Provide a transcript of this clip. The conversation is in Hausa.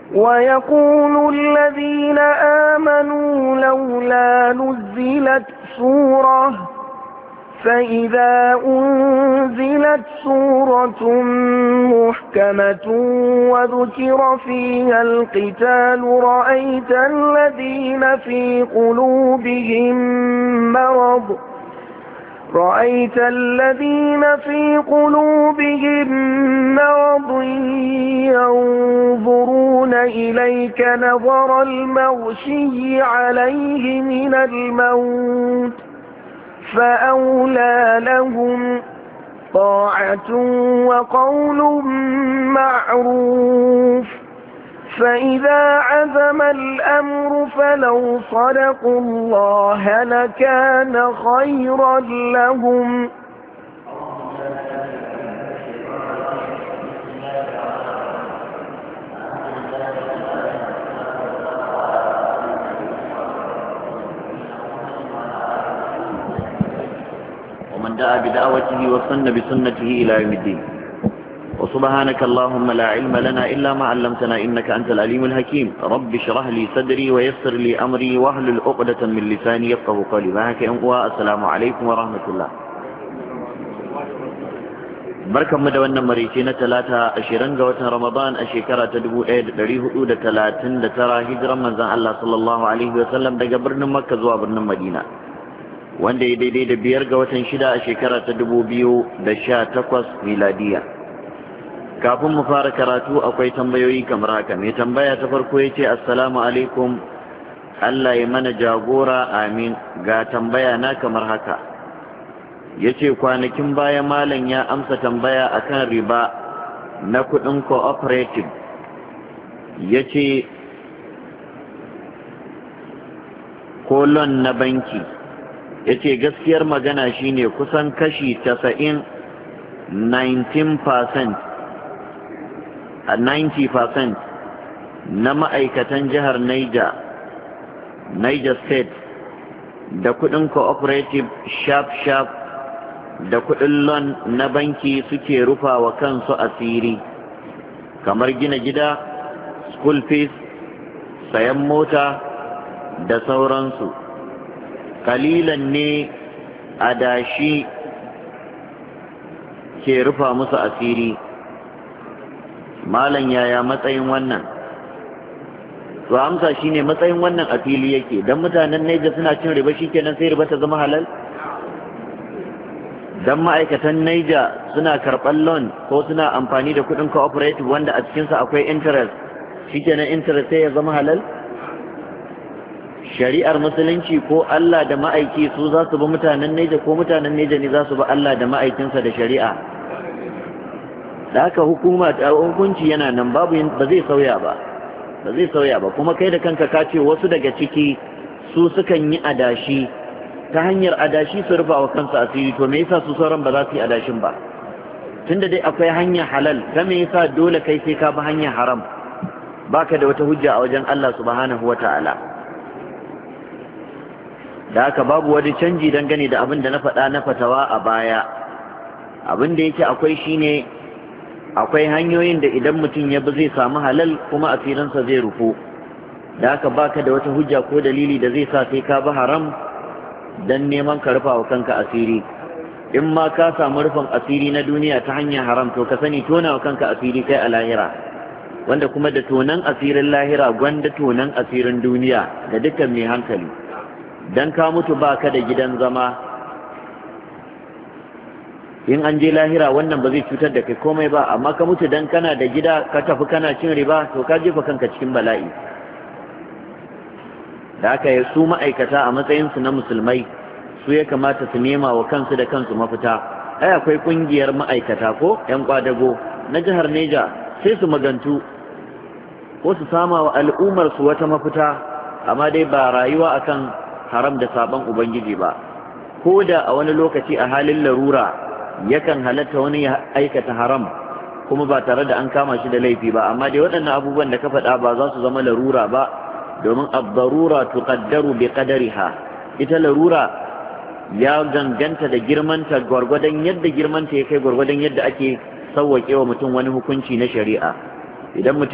ويقول الذين آمنوا لولا نزلت سورة فإذا أنزلت سورة محكمة وذكر فيها القتال رأيت الذين في قلوبهم مرض ينظرون إليك نظر المغشي عليه من الموت فأولى لهم طاعة وقول معروف فإذا عزم الأمر فلو صدقوا الله لكان خيرا لهم ومن دعا بدعوته وصن بسنته إلى يوم الدين وسبحانك اللهم لا علم لنا إلا ما علمتنا إنك أنت العليم الحكيم رب اشرح لي صدري ويسر لي أمري واحلل عقدة من لساني يفقهوا قولي السلام عليكم ورحمة الله barkanmu da wannan marice na talata 20 ga watan Ramadan a shekara ta 1439 hijiran manzon Allah sallallahu alaihi wasallam daga birnin Makka zuwa birnin Madina wanda ya daidai da 5 ga watan 6 a shekara ta 2018 miladiya. Kafin mu fara karatu akwai tambayoyi kamar haka. Mai tambaya ta farko yace assalamu alaikum, Allah ya mana jagora, amin. Ga tambaya na kamar haka. Yace kwanakin baya malam ya amsa tambaya akan riba na kudin cooperative. Yace ko loan na banki. Yace gaskiyar magana shine kusan kashi 90% 90% na ma'aikatan jihar Niger State da kudin cooperative sharp da kudin loan na banki suke rufa wa kansu asiri kamar gina gida, school fees, sayan mota da sauransu. Kalilan ne adashi ke rufa musu asiri. Malam yaya matsayin wannan? To amsa shine matsayin wannan a fili yake. Dan mutanen Niger suna cin riba shikenan sai riba ta zama halal? Dan ma'aikatan Niger suna karɓar loan ko suna amfani da kuɗin cooperative wanda a cikin sa akwai interest shikenan interest sai ya zama halal? Shari'ar musulunci ko Allah da ma'aiki su za su bi mutanen Niger ko mutanen Niger ne za su bi Allah da ma'aikinsa da shari'a? Da haka hukunci yana nan babu ba zai sauya ba kuma kai da kanka ka ce wasu daga ciki su sukan yi adashi ta hanyar adashi su rufa wa kansu asiri. To me yasa su sauran ba za su yi adashin ba? Tunda dai akwai hanyar halal, ta me yasa dole kai sai ka bi hanyar haram? Baka da wata hujja a wajen Allah subhanahu wata'ala. Da haka babu wani canji dangane da abin da na faɗa na fatawa a baya. Abin da yake akwai shine akwai hanyoyin da idan mutum ya bi zai samu halal kuma asirinsa zai rufu. Da haka baka da wata hujja ko dalili da zai sa sai ka bi haram dan neman ka rufa wa kanka asiri. In ma ka samu rufin asiri na duniya ta hanyar haram to ka sani tona wa kanka asiri kai a lahira, wanda kuma da tonan asirin lahira gwanda tonan asirin duniya ga dukkan mai hankali. Dan ka mutu baka da gidan zama, in an je lahira wannan ba zai cutar da kai komai ba, amma ka mutu dan kana da gida ka tafi kana cin riba to ka jefa kanka cikin bala'i. Da aka yi su ma'aikata a matsayinsu na musulmai su ya kamata su nema wa kansu da kansu mafita. Ai akwai kungiyar ma'aikata ko 'yan kwadago na jihar Neja, sai su magantu ko su sama wa al'ummar su wata mafita, amma dai ba rayuwa akan haram da saban ubangiji ba. Ko da a wani lokaci a halin larura yakan halatta wani ya aikata haram kuma ba tare da an kama shi da laifi ba, amma dai waɗannan abubuwan da ka faɗa ba za su zama larura ba, domin ad-darura tuqaddaru bi qadariha. Ita larura ya ganganta da girmanta, gwargwadon yadda girmanta ya kai gwargwadon yadda ake sauwaƙe wa mutum wani hukunci na shari'a. Idan mutum